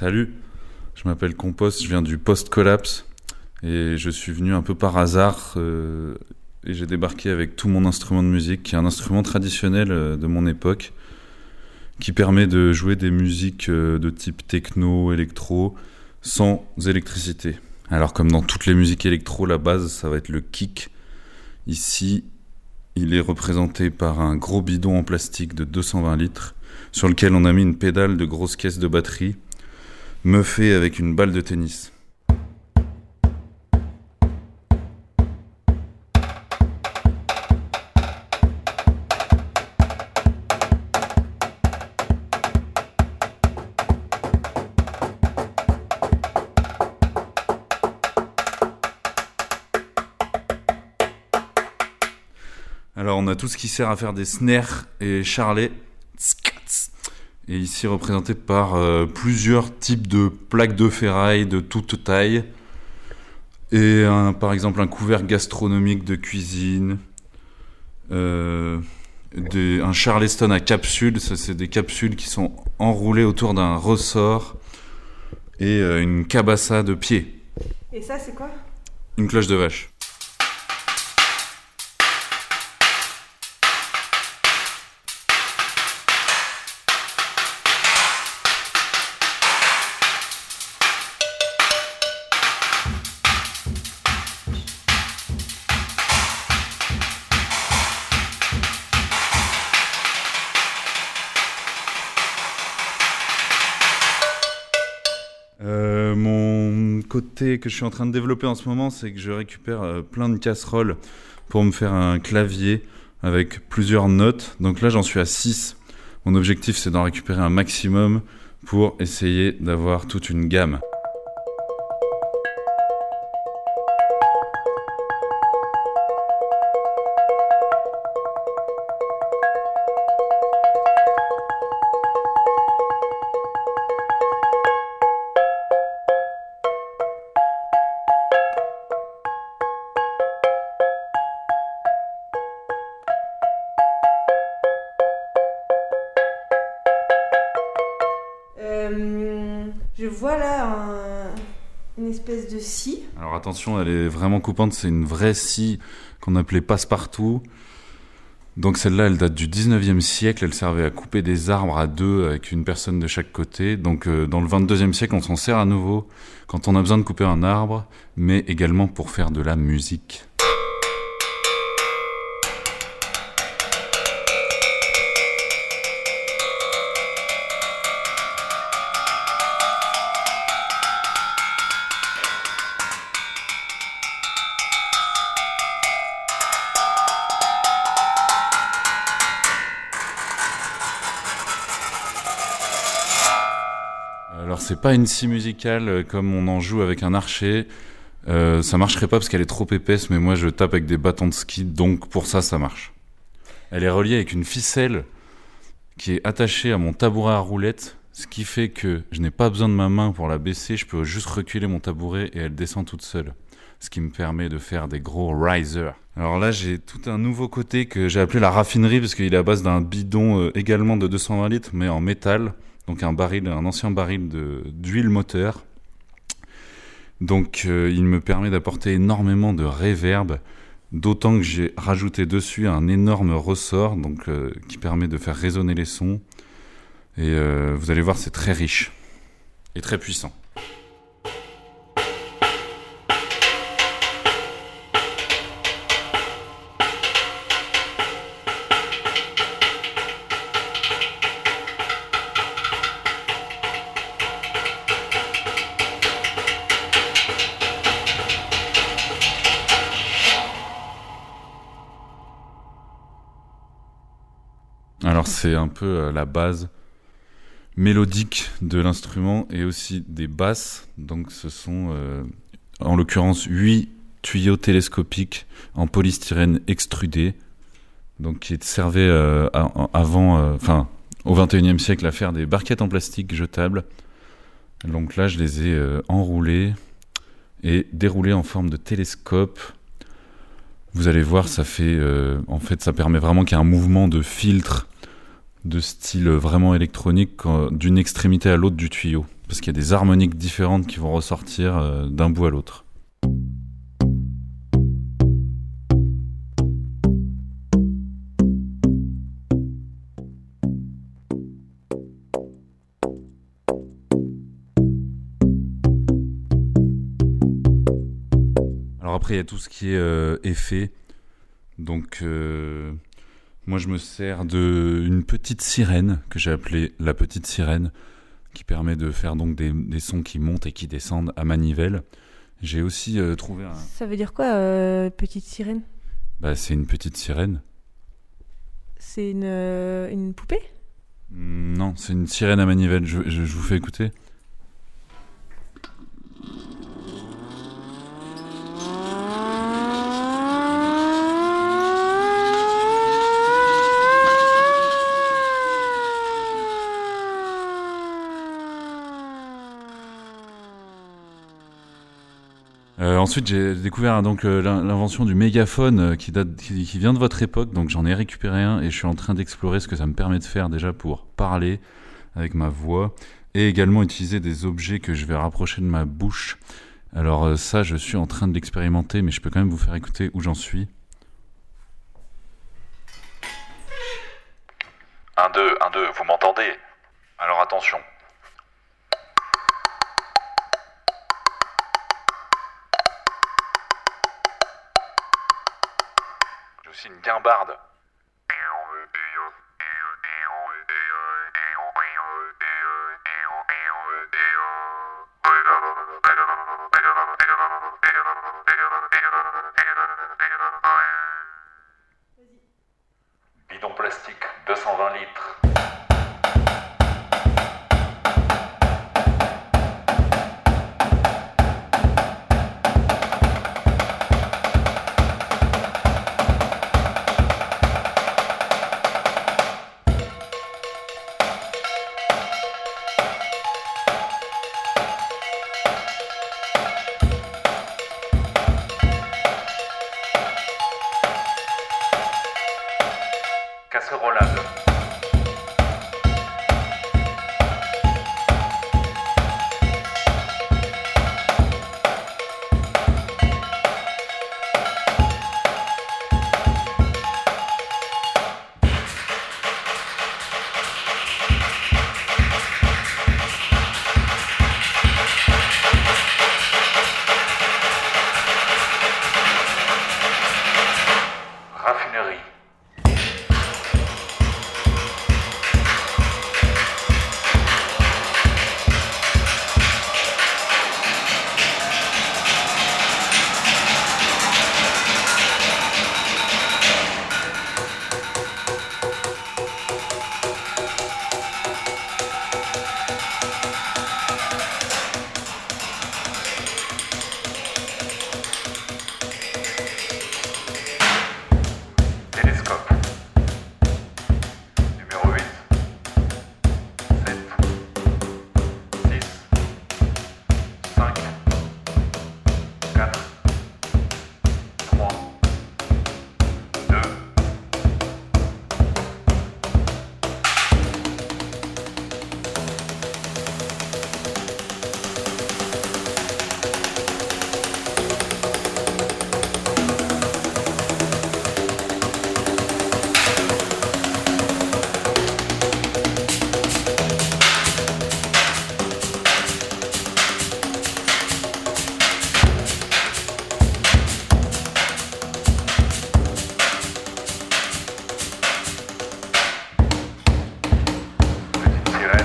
Salut, je m'appelle Compost, je viens du Post-Collapse et je suis venu un peu par hasard et j'ai débarqué avec tout mon instrument de musique, qui est un instrument traditionnel de mon époque, qui permet de jouer des musiques de type techno, électro, sans électricité. Alors comme dans toutes les musiques électro, la base ça va être le kick. Ici, il est représenté par un gros bidon en plastique de 220 litres, sur lequel on a mis une pédale de grosse caisse de batterie, muffée avec une balle de tennis. Alors on a tout ce qui sert à faire des snares et charlets, et ici représenté par plusieurs types de plaques de ferraille de toute taille, et par exemple un couvercle gastronomique de cuisine, un charleston à capsule, ça c'est des capsules qui sont enroulées autour d'un ressort, et une cabassa de pied. Et ça c'est quoi ? Une cloche de vache. Mon côté que je suis en train de développer en ce moment, c'est que je récupère plein de casseroles pour me faire un clavier avec plusieurs notes. Donc là, j'en suis à 6. Mon objectif, c'est d'en récupérer un maximum pour essayer d'avoir toute une gamme. Je vois là une espèce de scie. Alors attention, elle est vraiment coupante, c'est une vraie scie qu'on appelait passe-partout. Donc celle-là, elle date du 19e siècle, elle servait à couper des arbres à deux avec une personne de chaque côté. Donc dans le 22e siècle, on s'en sert à nouveau quand on a besoin de couper un arbre, mais également pour faire de la musique. Alors c'est pas une scie musicale comme on en joue avec un archet, ça marcherait pas parce qu'elle est trop épaisse, mais moi je tape avec des bâtons de ski, donc pour ça marche. Elle est reliée avec une ficelle qui est attachée à mon tabouret à roulettes, ce qui fait que je n'ai pas besoin de ma main pour la baisser, je peux juste reculer mon tabouret et elle descend toute seule, ce qui me permet de faire des gros risers. Alors là j'ai tout un nouveau côté que j'ai appelé la raffinerie, parce qu'il est à base d'un bidon également de 220 litres mais en métal. Donc un ancien baril d'huile moteur. Donc il me permet d'apporter énormément de reverb, d'autant que j'ai rajouté dessus un énorme ressort qui permet de faire résonner les sons. Et vous allez voir, c'est très riche et très puissant. Alors c'est un peu la base mélodique de l'instrument et aussi des basses. Donc ce sont en l'occurrence 8 tuyaux télescopiques en polystyrène extrudé, donc qui servaient au XXIe siècle à faire des barquettes en plastique jetables. Donc là je les ai enroulés et déroulés en forme de télescope. Vous allez voir, ça permet vraiment qu'il y ait un mouvement de filtre de style vraiment électronique d'une extrémité à l'autre du tuyau. Parce qu'il y a des harmoniques différentes qui vont ressortir d'un bout à l'autre. Alors après, il y a tout ce qui est effet. Donc, moi, je me sers d'une petite sirène que j'ai appelée la petite sirène, qui permet de faire donc des sons qui montent et qui descendent à manivelle. J'ai aussi trouvé un... Ça veut dire quoi, petite sirène ? Bah, c'est une petite sirène. C'est une poupée ? Non, c'est une sirène à manivelle. Je vous fais écouter. Ensuite, j'ai découvert donc l'invention du mégaphone qui vient de votre époque, donc j'en ai récupéré un et je suis en train d'explorer ce que ça me permet de faire déjà pour parler avec ma voix et également utiliser des objets que je vais rapprocher de ma bouche. Alors ça, je suis en train de l'expérimenter, mais je peux quand même vous faire écouter où j'en suis. 1, 2, 1, 2, vous m'entendez ? Alors attention. J'ai aussi une guimbarde. Bidon plastique, 220 litres. Casserolade. Raffinerie. Télescope. Numéro 8. 7. 6. 5. 4. 3. 2. Petite sirène.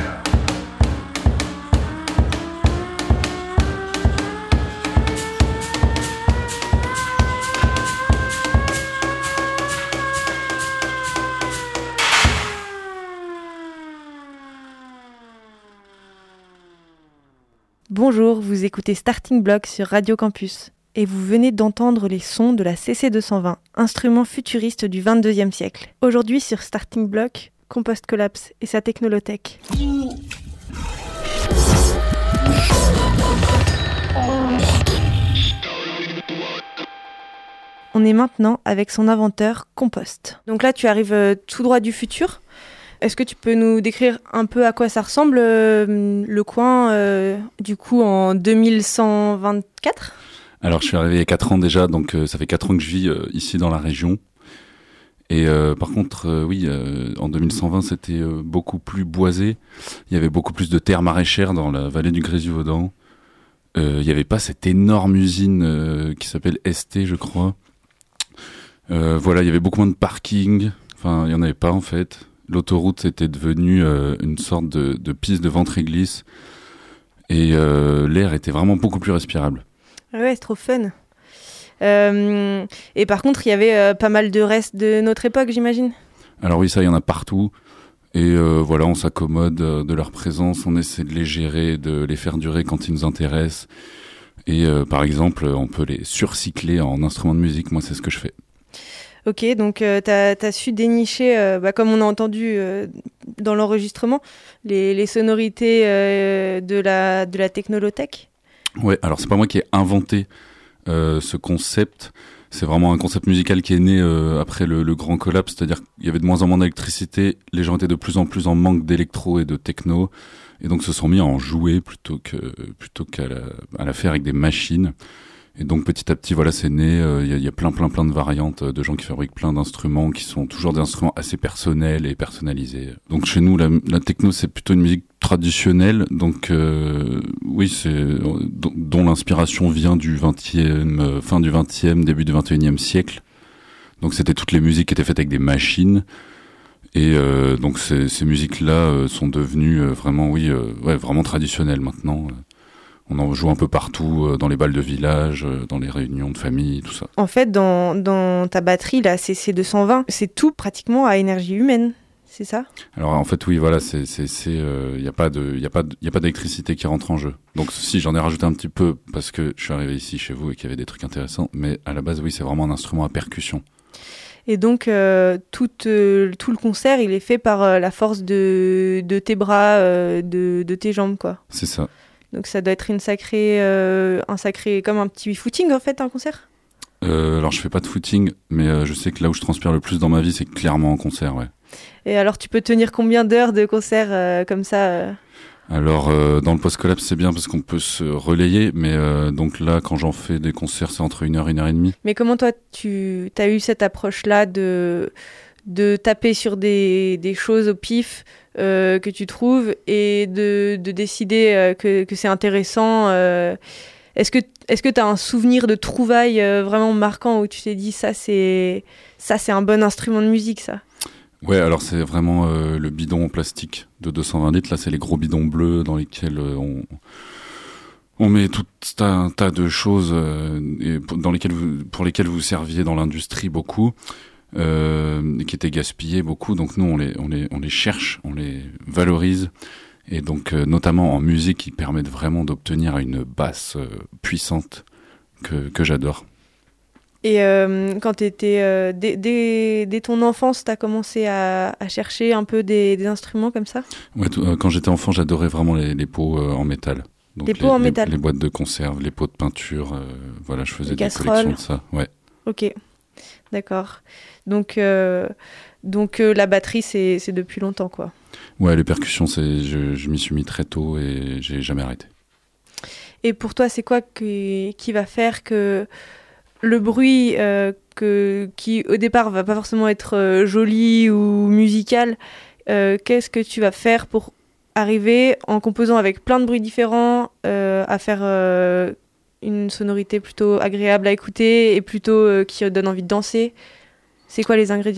Bonjour, vous écoutez Starting Block sur Radio Campus et vous venez d'entendre les sons de la CC220, instrument futuriste du 22e siècle. Aujourd'hui sur Starting Block, Compost Collapse et sa technolothèque. On est maintenant avec son inventeur Compost. Donc là tu arrives tout droit du futur. Est-ce que tu peux nous décrire un peu à quoi ça ressemble, le coin, du coup, en 2124 ? Alors, je suis arrivé il y a 4 ans déjà, donc ça fait 4 ans que je vis ici dans la région. Et par contre, oui, en 2120, c'était beaucoup plus boisé. Il y avait beaucoup plus de terres maraîchères dans la vallée du Grésivaudan. Il n'y avait pas cette énorme usine qui s'appelle ST, je crois. Voilà, il y avait beaucoup moins de parking. Enfin, il n'y en avait pas en fait. L'autoroute était devenue une sorte de piste de ventre-glisse. Et l'air était vraiment beaucoup plus respirable. Ouais, c'est trop fun. Et par contre, il y avait pas mal de restes de notre époque, j'imagine. Alors oui, ça, il y en a partout. Et voilà, on s'accommode de leur présence, on essaie de les gérer, de les faire durer quand ils nous intéressent. Et par exemple, on peut les surcycler en instruments de musique. Moi, c'est ce que je fais. Ok, donc t'as su dénicher, comme on a entendu dans l'enregistrement, les sonorités de la technolothèque. Ouais, alors c'est pas moi qui ai inventé ce concept. C'est vraiment un concept musical qui est né après le grand collapse, c'est-à-dire qu'il y avait de moins en moins d'électricité, les gens étaient de plus en plus en manque d'électro et de techno, et donc se sont mis à en jouer plutôt qu'à la faire avec des machines. Et donc petit à petit, voilà, c'est né. Il y a plein de variantes de gens qui fabriquent plein d'instruments qui sont toujours des instruments assez personnels et personnalisés. Donc chez nous, la techno, c'est plutôt une musique traditionnelle. Donc oui, dont l'inspiration vient du fin du 20e, début du 21e siècle. Donc c'était toutes les musiques qui étaient faites avec des machines. Et donc ces musiques-là sont devenues vraiment, vraiment traditionnelles maintenant. On en joue un peu partout, dans les bals de village, dans les réunions de famille, tout ça. En fait, dans ta batterie, la CC220, c'est tout pratiquement à énergie humaine, c'est ça ? Alors en fait, oui, voilà, y a pas d'électricité qui rentre en jeu. Donc si, j'en ai rajouté un petit peu parce que je suis arrivé ici chez vous et qu'il y avait des trucs intéressants, mais à la base, oui, c'est vraiment un instrument à percussion. Et donc, tout le concert, il est fait par la force de tes bras, de tes jambes, quoi. C'est ça. Donc ça doit être un sacré, comme un petit footing en fait, un concert. Alors je fais pas de footing, mais je sais que là où je transpire le plus dans ma vie, c'est clairement en concert, ouais. Et alors tu peux tenir combien d'heures de concert comme ça Alors dans le post-collapse, c'est bien parce qu'on peut se relayer, mais donc là, quand j'en fais des concerts, c'est entre 1 heure et 1 heure et demie. Mais comment toi, tu as eu cette approche-là de taper sur des choses au pif que tu trouves et de décider que c'est intéressant. Est-ce que tu as un souvenir de trouvailles vraiment marquant où tu t'es dit ça c'est un bon instrument de musique, ça ? Ouais, alors c'est vraiment le bidon en plastique de 220 litres. Là, c'est les gros bidons bleus dans lesquels on met tout un tas de choses pour lesquelles vous serviez dans l'industrie beaucoup. Qui étaient gaspillés beaucoup, donc nous on les cherche, on les valorise, et donc notamment en musique, ils permettent vraiment d'obtenir une basse puissante que j'adore. Et quand t'étais dès ton enfance, t'as commencé à chercher un peu des instruments comme ça ? Ouais, quand j'étais enfant, j'adorais vraiment les pots en métal. Donc les pots en métal. Les boîtes de conserve, les pots de peinture, voilà, je faisais des collections de ça. Ouais. Ok, d'accord. Donc la batterie, c'est depuis longtemps, quoi. Ouais, les percussions, je m'y suis mis très tôt et j'ai jamais arrêté. Et pour toi, c'est quoi qui va faire que le bruit qui au départ va pas forcément être joli ou musical, qu'est-ce que tu vas faire pour arriver en composant avec plein de bruits différents à faire une sonorité plutôt agréable à écouter et plutôt qui donne envie de danser ? C'est quoi les ingrédients ?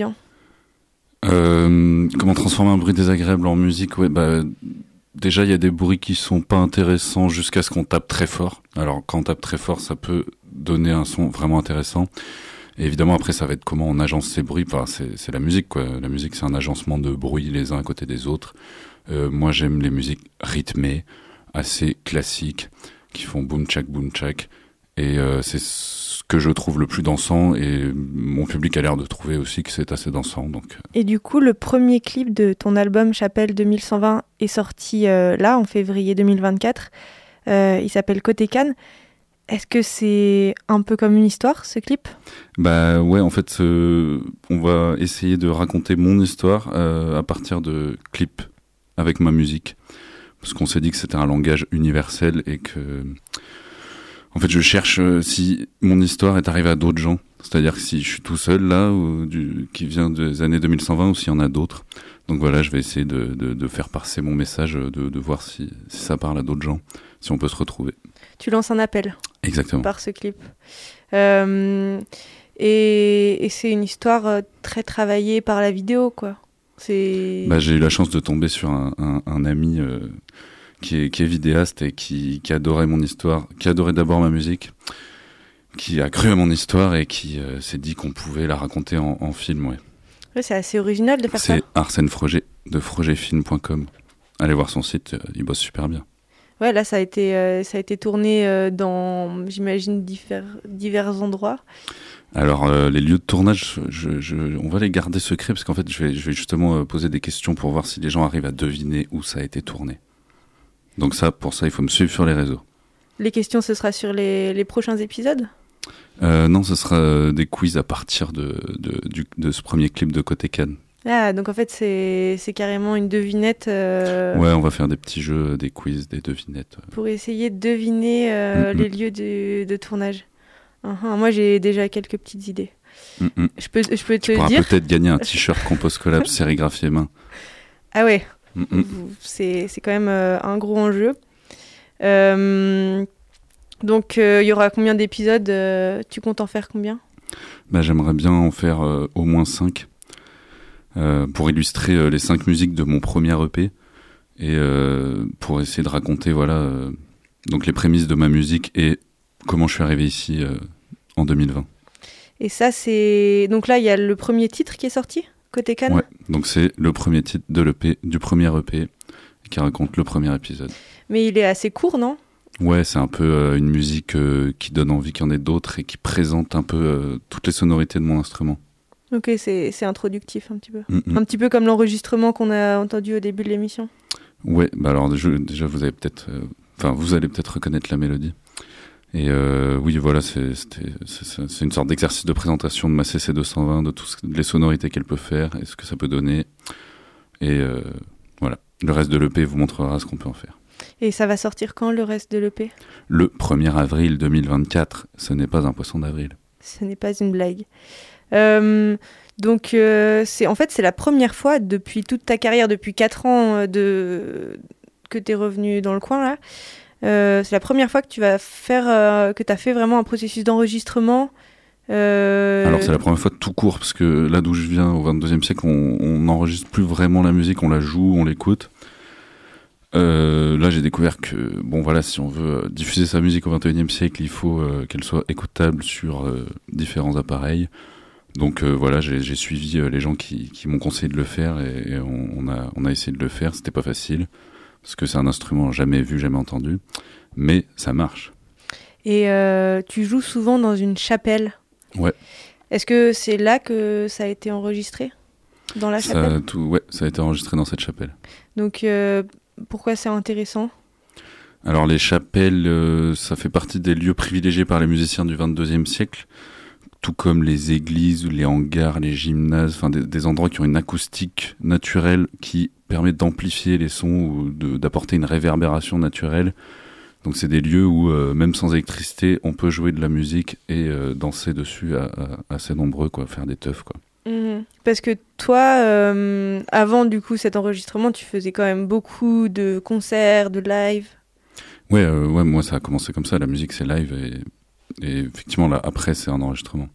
Comment transformer un bruit désagréable en musique ? Ouais, déjà, il y a des bruits qui sont pas intéressants jusqu'à ce qu'on tape très fort. Alors, quand on tape très fort, ça peut donner un son vraiment intéressant. Et évidemment, après, ça va être comment on agence ces bruits. Enfin, c'est la musique, quoi. La musique, c'est un agencement de bruits les uns à côté des autres. Moi, j'aime les musiques rythmées, assez classiques, qui font boum tchak. Et c'est ce que je trouve le plus dansant, et mon public a l'air de trouver aussi que c'est assez dansant. Donc. Et du coup, le premier clip de ton album Chapelle 2120 est sorti là, en février 2024. Il s'appelle Côté Cannes. Est-ce que c'est un peu comme une histoire, ce clip ? Bah ouais, en fait, on va essayer de raconter mon histoire à partir de clips avec ma musique. Parce qu'on s'est dit que c'était un langage universel et que... En fait, je cherche si mon histoire est arrivée à d'autres gens. C'est-à-dire que si je suis tout seul là, qui vient des années 2120, ou s'il y en a d'autres. Donc voilà, je vais essayer de faire passer mon message, de voir si ça parle à d'autres gens, si on peut se retrouver. Tu lances un appel. Exactement. Par ce clip. Et c'est une histoire très travaillée par la vidéo, quoi. J'ai eu la chance de tomber sur un ami qui est vidéaste et qui adorait mon histoire, qui adorait d'abord ma musique, qui a cru à mon histoire et qui s'est dit qu'on pouvait la raconter en film, ouais. Ouais, c'est assez original de faire ça. C'est Arsène Froger de frogerfilm.com. Allez voir son site, il bosse super bien. Ouais, là, ça a été tourné dans, j'imagine, divers endroits. Alors, les lieux de tournage, on va les garder secrets parce qu'en fait, je vais justement poser des questions pour voir si les gens arrivent à deviner où ça a été tourné. Donc pour ça, il faut me suivre sur les réseaux. Les questions, ce sera sur les prochains épisodes ? Non, ce sera des quiz à partir de ce premier clip de Côté Cannes. Ah, donc en fait, c'est carrément une devinette. Ouais, on va faire des petits jeux, des quiz, des devinettes. Pour essayer de deviner les lieux de tournage. Moi, j'ai déjà quelques petites idées. Je peux te dire. Tu pourras peut-être gagner un t-shirt Compost Collapse sérigraphié main. Ah ouais. C'est quand même un gros enjeu. Donc, il y aura combien d'épisodes ? Tu comptes en faire combien ? J'aimerais bien en faire au moins 5. Pour illustrer les 5 musiques de mon premier EP et pour essayer de raconter donc les prémices de ma musique et comment je suis arrivé ici en 2020. Et ça, c'est... Donc là, il y a le premier titre qui est sorti, Côté Cannes ? Ouais, donc c'est le premier titre de l'EP, du premier EP qui raconte le premier épisode. Mais il est assez court, non ? Ouais, c'est un peu une musique qui donne envie qu'il y en ait d'autres et qui présente un peu toutes les sonorités de mon instrument. Ok, c'est introductif un petit peu. Un petit peu comme l'enregistrement qu'on a entendu au début de l'émission. Ouais, alors déjà vous allez peut-être reconnaître la mélodie. Et oui, voilà, c'est une sorte d'exercice de présentation de ma CC220, de toutes les sonorités qu'elle peut faire et ce que ça peut donner. Et voilà, le reste de l'EP vous montrera ce qu'on peut en faire. Et ça va sortir quand, le reste de l'EP ? Le 1er avril 2024. Ce n'est pas un poisson d'avril. Ce n'est pas une blague. Donc c'est la première fois depuis toute ta carrière, depuis 4 ans que tu es revenu dans le coin là. C'est la première fois que tu vas faire que tu as fait vraiment un processus d'enregistrement. Alors c'est la première fois de tout court parce que là d'où je viens au 22e siècle, on n'enregistre plus vraiment la musique, on la joue, on l'écoute. Là j'ai découvert que si on veut diffuser sa musique au 21e siècle, il faut qu'elle soit écoutable sur différents appareils. Donc j'ai suivi les gens qui m'ont conseillé de le faire et on a essayé de le faire. C'était pas facile parce que c'est un instrument jamais vu, jamais entendu, mais ça marche. Et tu joues souvent dans une chapelle. Ouais. Est-ce que c'est là que ça a été enregistré ? Dans la chapelle ? Ouais, ça a été enregistré dans cette chapelle. Donc pourquoi c'est intéressant ? Alors les chapelles, ça fait partie des lieux privilégiés par les musiciens du 22e siècle. Tout comme les églises, les hangars, les gymnases, enfin des endroits qui ont une acoustique naturelle qui permet d'amplifier les sons ou d'apporter une réverbération naturelle. Donc c'est des lieux où même sans électricité, on peut jouer de la musique et danser dessus assez nombreux, quoi, faire des teufs, quoi. Parce que toi, avant du coup cet enregistrement, tu faisais quand même beaucoup de concerts, de live. Ouais, moi ça a commencé comme ça. La musique c'est live et effectivement là après c'est un enregistrement.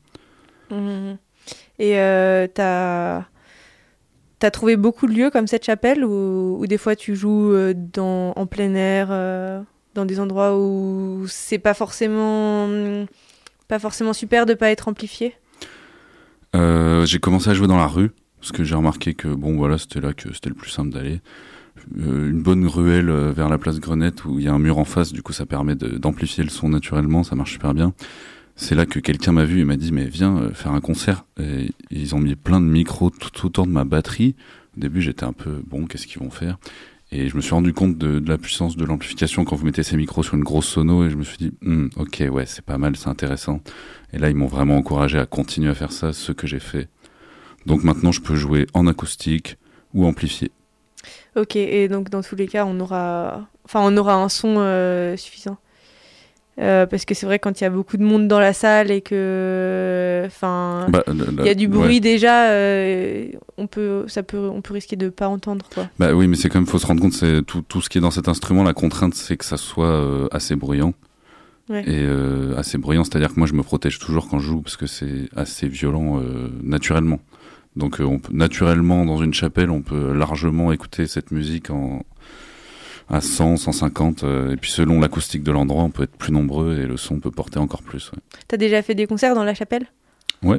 Et t'as trouvé beaucoup de lieux comme cette chapelle où des fois tu joues en plein air, dans des endroits où c'est pas forcément super de pas être amplifié. J'ai commencé à jouer dans la rue parce que j'ai remarqué que c'était là que c'était le plus simple d'aller. Une bonne ruelle vers la place Grenette où il y a un mur en face, du coup ça permet d'amplifier le son naturellement, ça marche super bien. C'est là que quelqu'un m'a vu et m'a dit mais viens faire un concert. Et ils ont mis plein de micros tout autour de ma batterie. Au début j'étais un peu qu'est-ce qu'ils vont faire ? Et je me suis rendu compte de la puissance de l'amplification quand vous mettez ces micros sur une grosse sono, et je me suis dit, ok, ouais, c'est pas mal, c'est intéressant. Et là, ils m'ont vraiment encouragé à continuer à faire ça, ce que j'ai fait. Donc maintenant, je peux jouer en acoustique ou amplifié. Ok, et donc dans tous les cas, on aura un son suffisant. Parce que c'est vrai quand il y a beaucoup de monde dans la salle et que, il y a du bruit déjà, on peut risquer de pas entendre quoi. Bah oui, mais c'est quand même, faut se rendre compte, c'est tout ce qui est dans cet instrument. La contrainte, c'est que ça soit assez bruyant. Ouais. Et assez bruyant, c'est-à-dire que moi, je me protège toujours quand je joue parce que c'est assez violent naturellement. Donc, naturellement, dans une chapelle, on peut largement écouter cette musique à 100, 150, et puis selon l'acoustique de l'endroit, on peut être plus nombreux et le son peut porter encore plus. Ouais. T'as déjà fait des concerts dans la chapelle ? Ouais.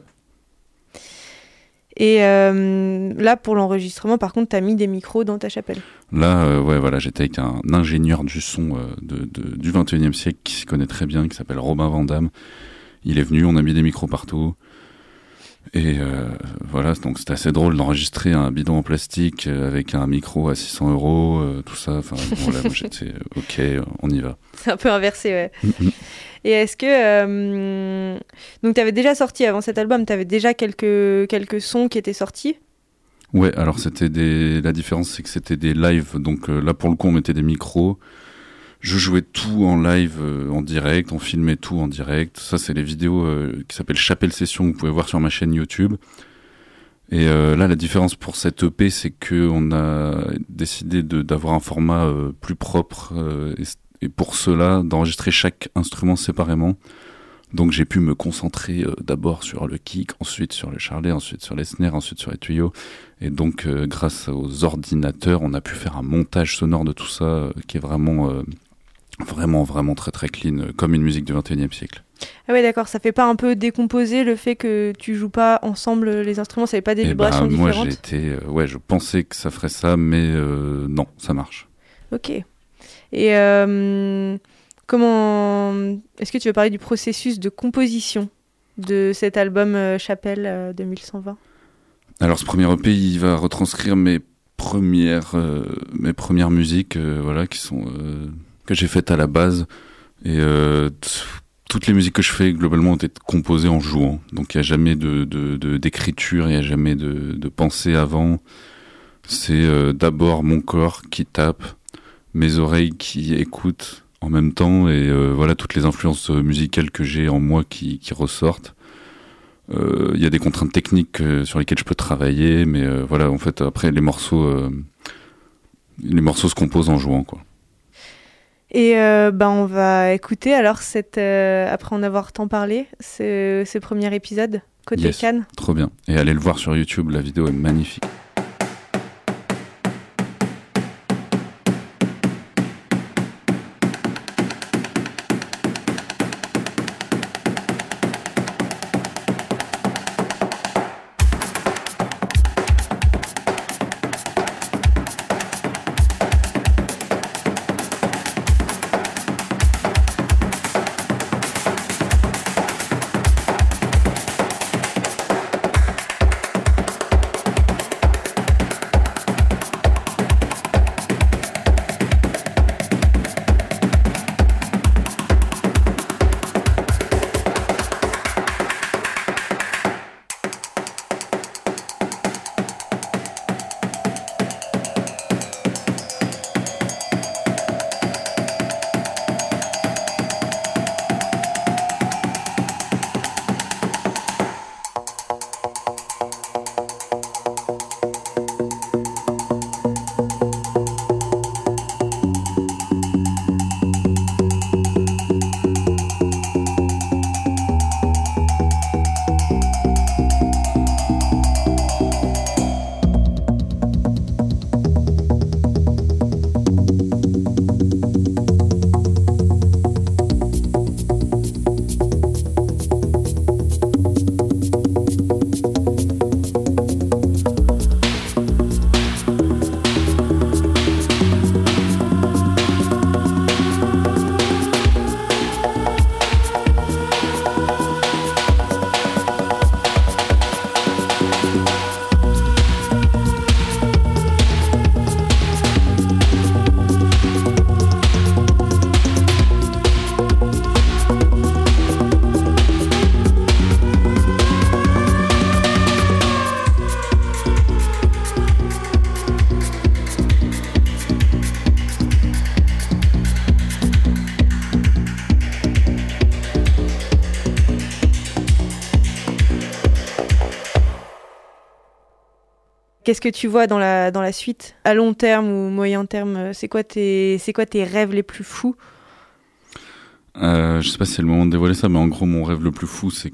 Et là, pour l'enregistrement, par contre, t'as mis des micros dans ta chapelle ? Là, voilà, j'étais avec un ingénieur du son du 21e siècle qui s'y connaît très bien, qui s'appelle Robin Vandamme. Il est venu, on a mis des micros partout. Et voilà, donc c'était assez drôle d'enregistrer un bidon en plastique avec un micro à 600 €, tout ça. Enfin, voilà, moi j'étais ok, on y va. C'est un peu inversé, ouais. Et est-ce que donc t'avais déjà sorti avant cet album, t'avais déjà quelques sons qui étaient sortis ? Ouais, alors la différence c'est que c'était des lives, donc là pour le coup on mettait des micros. Je jouais tout en live, en direct, on filmait tout en direct. Ça, c'est les vidéos qui s'appellent Chapelle Session, que vous pouvez voir sur ma chaîne YouTube. Et là, la différence pour cette EP, c'est qu'on a décidé d'avoir un format plus propre et pour cela, d'enregistrer chaque instrument séparément. Donc j'ai pu me concentrer d'abord sur le kick, ensuite sur le charlet, ensuite sur les snares, ensuite sur les tuyaux. Et donc grâce aux ordinateurs, on a pu faire un montage sonore de tout ça qui est vraiment très très clean, comme une musique du 21e siècle. Ah ouais, d'accord, ça fait pas un peu décomposer le fait que tu joues pas ensemble les instruments, ça fait pas des vibrations différentes ? Moi je pensais que ça ferait ça, mais non, ça marche. Ok. Et est-ce que tu veux parler du processus de composition de cet album Chapelle 2120 ? Alors ce premier EP, il va retranscrire mes premières musiques, qui sont que j'ai faites à la base, et toutes les musiques que je fais globalement ont été composées en jouant, donc il n'y a jamais d'écriture, il n'y a jamais de pensée avant. C'est d'abord mon corps qui tape, mes oreilles qui écoutent en même temps, et toutes les influences musicales que j'ai en moi qui ressortent. Il y a des contraintes techniques sur lesquelles je peux travailler, mais en fait après les morceaux se composent en jouant, quoi. Et on va écouter alors après en avoir tant parlé, ce premier épisode côté Cannes. Trop bien. Et allez le voir sur YouTube, la vidéo est magnifique. Qu'est-ce que tu vois dans la suite, à long terme ou moyen terme? C'est quoi tes rêves les plus fous? Je sais pas si c'est le moment de dévoiler ça, mais en gros, mon rêve le plus fou, c'est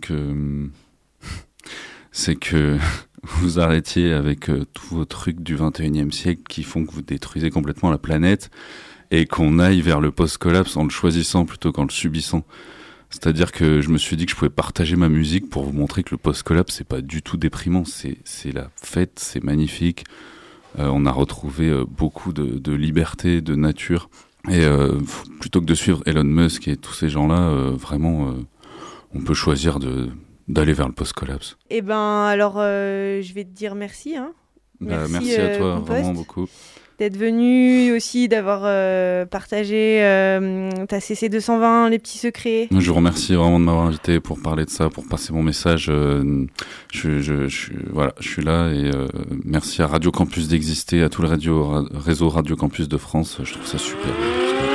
que vous arrêtiez avec tous vos trucs du 21e siècle qui font que vous détruisez complètement la planète et qu'on aille vers le post-collapse en le choisissant plutôt qu'en le subissant. C'est-à-dire que je me suis dit que je pouvais partager ma musique pour vous montrer que le post-collapse, c'est pas du tout déprimant, c'est la fête, c'est magnifique. On a retrouvé beaucoup de liberté, de nature. Et plutôt que de suivre Elon Musk et tous ces gens-là, vraiment, on peut choisir d'aller vers le post-collapse. Eh ben, alors, je vais te dire merci. Hein. Merci à toi, Compost, vraiment beaucoup. D'être venu aussi, d'avoir partagé ta CC220, les petits secrets. Je vous remercie vraiment de m'avoir invité pour parler de ça, pour passer mon message. Je suis là et merci à Radio Campus d'exister, à tout le réseau Radio Campus de France. Je trouve ça super.